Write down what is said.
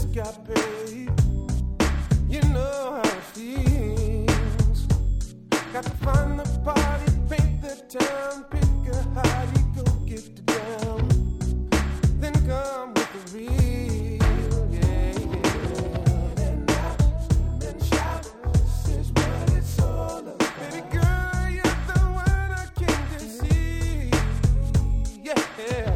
got paid. You know how it feels. Got to find the party, paint the town, pick a hottie, go get the down. Then come with the real, yeah, yeah. And out and shout, this is what it's all about. Baby girl, you're the one I came to see, yeah.